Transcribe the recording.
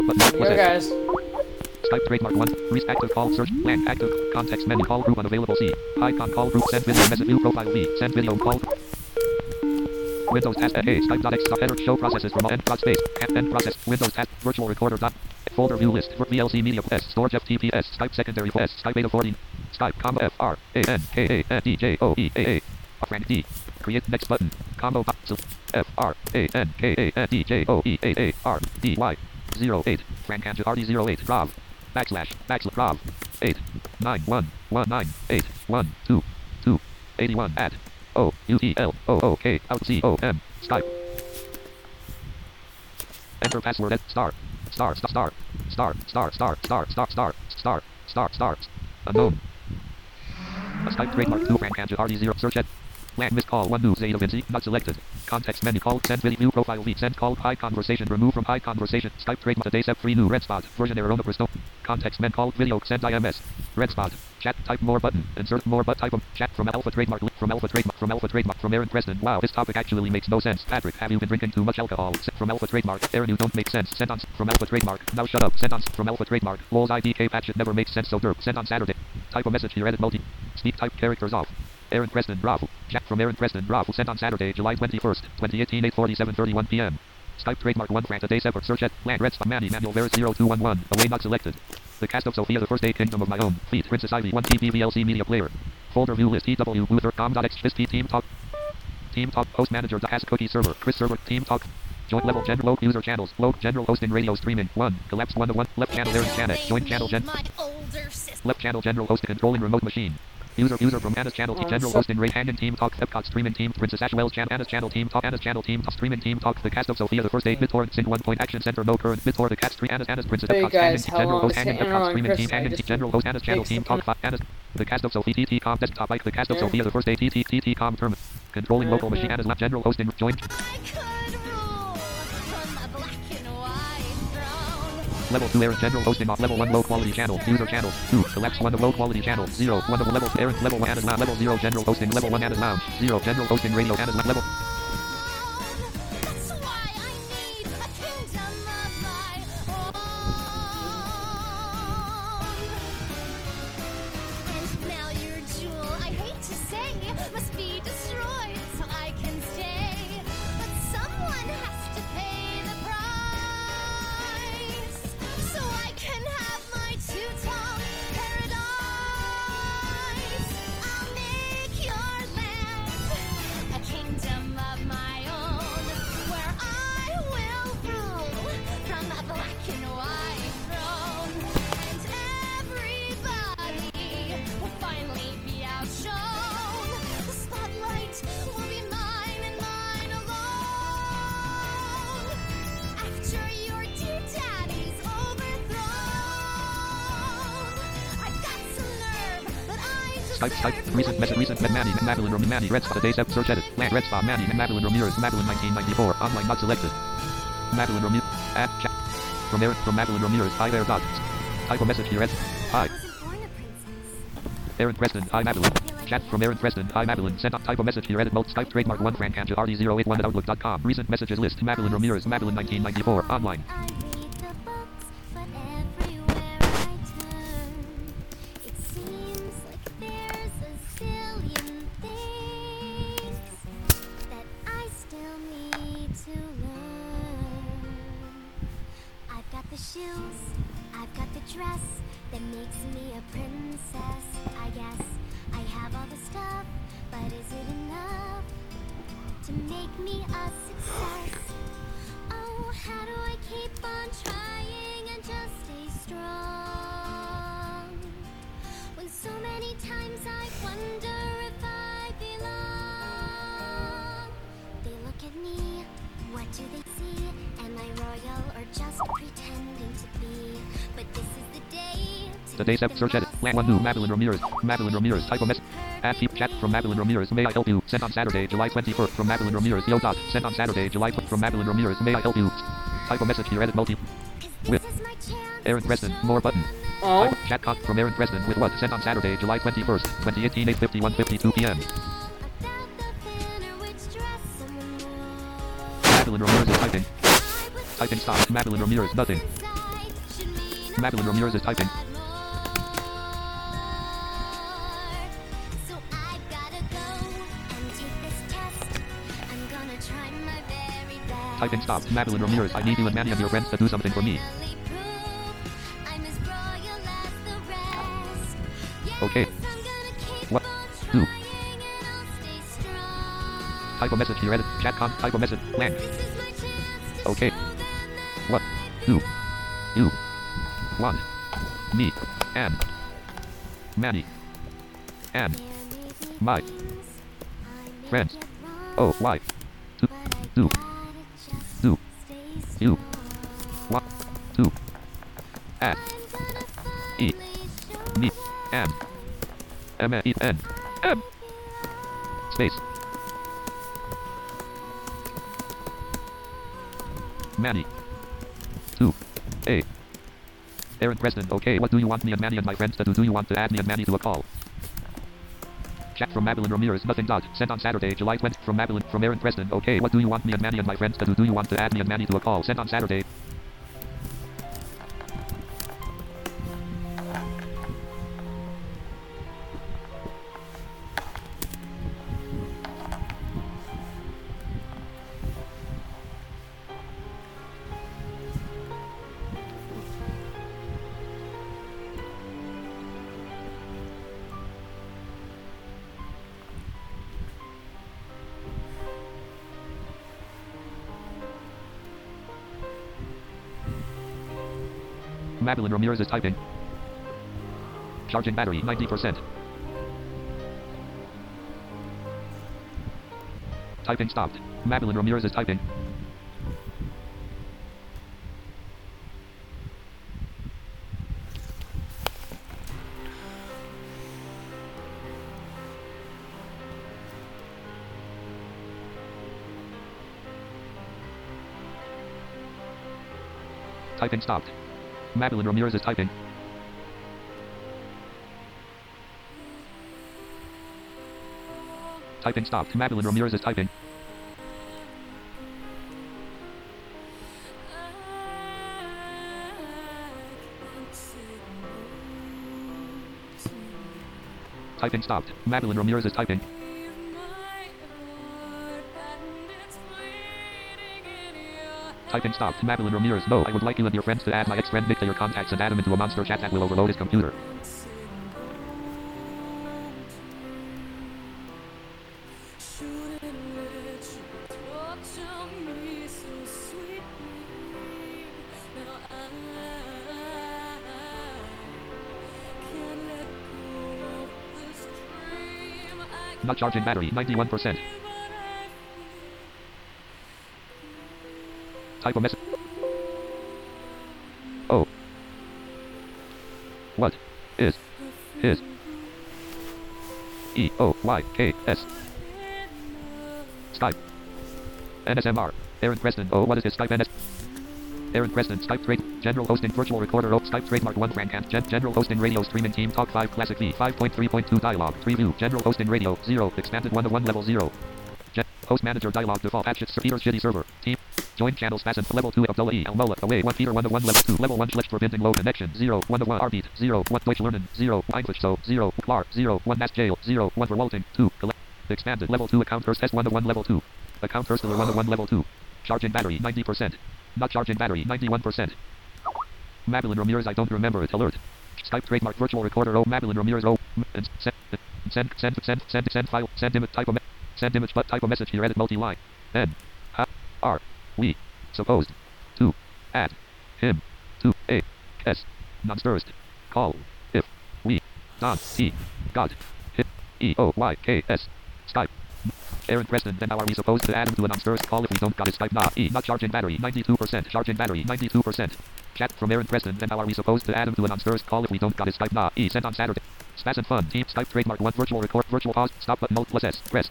Button. Here, guys. Skype trademark 1. Reese active call search. Land active. Context menu. Call group unavailable C. Icon call group. Send video message. View profile V. Send video call. Windows task A. Skype.x. Header show processes from end space. End process. Windows task. Virtual recorder. Folder view list. VLC media quest. Storage FTPS. Skype secondary quest. Skype beta 14. Skype comma FRANKANDJOEAA. Frank D. Create next button. Combo box. FRANKANDJOEAARDY. 08. Frank and RD08. Rob. Backslash. Rob. 8. 9 1 1 9 8 1 2 2 81 at OUTLOOK out COM. Skype. Enter password at star. Unknown. A Skype trademark 2 Frank and RD0. Search at. Land missed call 1 news Zeta Vinci. Not selected. Context menu call. Send video view profile V. Send call high conversation. Remove from high conversation. Skype trademark today step 3 new red spot. Version error on the Bristol. Context men call video. Send IMS. Red spot. Chat type more button. Insert more but type of chat from alpha trademark. From alpha trademark. From Aaron Preston. Wow, this topic actually makes no sense. Patrick, have you been drinking too much alcohol? From alpha trademark. Aaron, you don't make sense. Sent on from alpha trademark. Now shut up. Sent on from alpha trademark. Lol's IDK patch it never makes sense so derp. Sent on Saturday. Type a message here. Edit multi. Speak type characters off. Aaron Preston, Bravo. Chat from Aaron Preston, Bravo. Sent on Saturday, July 21st, 2018, 8:47:31 p.m. Skype trademark 1 Frank today separate. Search at Land Red Spot Manny Manuel Veris 0211. Away not selected. The cast of Sophia the First Day Kingdom of My Own. Feed Princess Ivy 1 TV VLC Media Player. Folder view list EW Luther.com.xgist Team Talk. Team Talk host manager has cookie server. Chris server Team Talk. Join level general local user channels. Local general hosting radio streaming 1. Collapse 1 to 1. Left channel Aaron Channel. Join channel left channel general host controlling remote machine. User from Anna's channel general hosting Ray Hanging Team Talk Epcot streaming team Princess Ashwell's channel Anna's channel Team Talk streaming Team Talk the cast of Sophia the First Day BitTorrent Sync 1 Point Action Center no current BitTorrent the cast Anna's Princess Hey Epcot guys, Hanging general host Hanging how long Epcot streaming team Chris, Hanging general host Anna's channel Team Talk Anna's the cast of Sophia TT.com desktop like the cast of Sophia the First Day TT.com term controlling local machine Anna's general hosting join Level 2 Aaron general hosting off level 1 low quality channel user channels 2 collapse 1 of low quality channel 0 1 of level Aaron level 1 Anna's level 0 general hosting level 1 Anna's lounge 0 general hosting radio Anna's level Skype, recent Manny, Madeline, Manny, Red Spot, today's search edit, Land, Red Spot, Manny, Madeline Ramirez, Madeline 1994, online not selected. Madeline Ramirez, add chat, from Madeline Ramirez, hi there, dot. Type a message here, hi. Aaron Preston, hi Madeline. Chat from Aaron Preston, hi Madeline, send up, type a message here, edit mode, Skype, trademark 1, Frank Kanja, RD081 at outlook.com, recent messages list, Madeline Ramirez, Madeline 1994, online. The shoes, I've got the dress that makes me a princess. I guess I have all the stuff, but is it enough to make me a success? Oh, how do I keep on trying and just stay strong? When so many times I wonder if I belong. They look at me, what do they see? Am I royal or just pretending to be? But this is the day. Today's search edit. Land 1 new Madeline Ramirez. Madeline Ramirez. Type a message. Add keep chat from Madeline Ramirez. May I help you? Sent on Saturday, July 21st from Madeline Ramirez. Yo dot. Sent on Saturday, July from Madeline Ramirez. May I help you? Type a message here. Edit multi. With Aaron Preston. More button. Type chat con from Aaron Preston with what? Sent on Saturday, July 21st, 2018, 8:51:52 p.m. Madeline Ramirez is typing. Typing stop. Madeline Ramirez. Nothing. Madeline Ramirez is typing. So I've gotta go and take this test. I'm gonna try my very best. Typing stopped. Madeline Ramirez, I need you and many of your friends to do something for me. Really prove I'm as royal as the rest. Yes, Okay. I'm gonna keep What? on Do. trying and I'll stay strong. Type a message here. Edit. Chat con. Type a message. Blank. This is my chance to Okay. show them that What? I Do. belong. You. Want. Me. And. Manny. And. There may be My. things I may Friends. get wrong, Oh, why? To. but I Do. gotta just Do. stay You. strong. What? To. At. I'm gonna E. finally show Me. them And. M-A-E-N. M. Space. Manny. 2. A. Aaron Preston. Okay, what do you want me and Manny and my friends to do? Do you want to add me and Manny to a call? Chat from Madeline Ramirez. Nothing. Dot. Sent on Saturday, July 20th. From Madeline. From Aaron Preston. Okay, what do you want me and Manny and my friends to do? Do you want to add me and Manny to a call? Sent on Saturday. Madeline Ramirez is typing. Charging battery 90%. Typing stopped. Madeline Ramirez is typing. Typing stopped. Madeline Ramirez is typing. Typing stopped. Madeline Ramirez is typing. Typing stopped. Madeline Ramirez is typing. Typing stopped. Madeline Ramirez. No, I would like you and your friends to add my ex-friend Nick to your contacts and add him into a monster chat that will overload his computer. Not charging battery 91%. Type a message. Oh. What is his EOYKS Skype NSMR Aaron Preston. Oh, what is his Skype NS Aaron Preston Skype trade general hosting virtual recorder. Oh, Skype trademark 1 frank and general hosting radio streaming team talk 5 classic V 5.3.2 dialogue 3 view general hosting radio 0 expanded 101 level 0 host manager dialogue default patch Peter shitty server team join channels fasten level 2 Abdullah E Al-Mullah away 1 Peter 101 level 2 level 1 schlecht forbinding low connection 0 101 Arbeat 0 1 Deutsch lernen 0 English so 0 Klar 0 1 Mass jail 0 1 Verwaltung 2 expanded level 2 account first S101 level 2 account first 101 level 2 charging battery 90%. Not charging battery 91%. Madeline Ramirez. I don't remember it. Alert. Skype trademark virtual recorder. Oh, Madeline Ramirez. Oh, and send file. Send image. Type a send image. But type a message here. Edit multi-line. N. R. We. Supposed. To. Add. Him. To. A. S. Non-first. Call. If. We. Don. T. God. Hit. E. O. Y. K. S. Skype. Aaron Preston. Then how are we supposed to add him to an first call if we don't got his Skype? Not E. Not charging battery 92%. Charging battery 92%. Chat from Aaron Preston. Then how are we supposed to add him to an first call if we don't got his Skype? Not E. Sent on Saturday. Spaz and fun. Team Skype trademark 1 virtual record. Virtual pause. Stop button. Alt plus S. Press.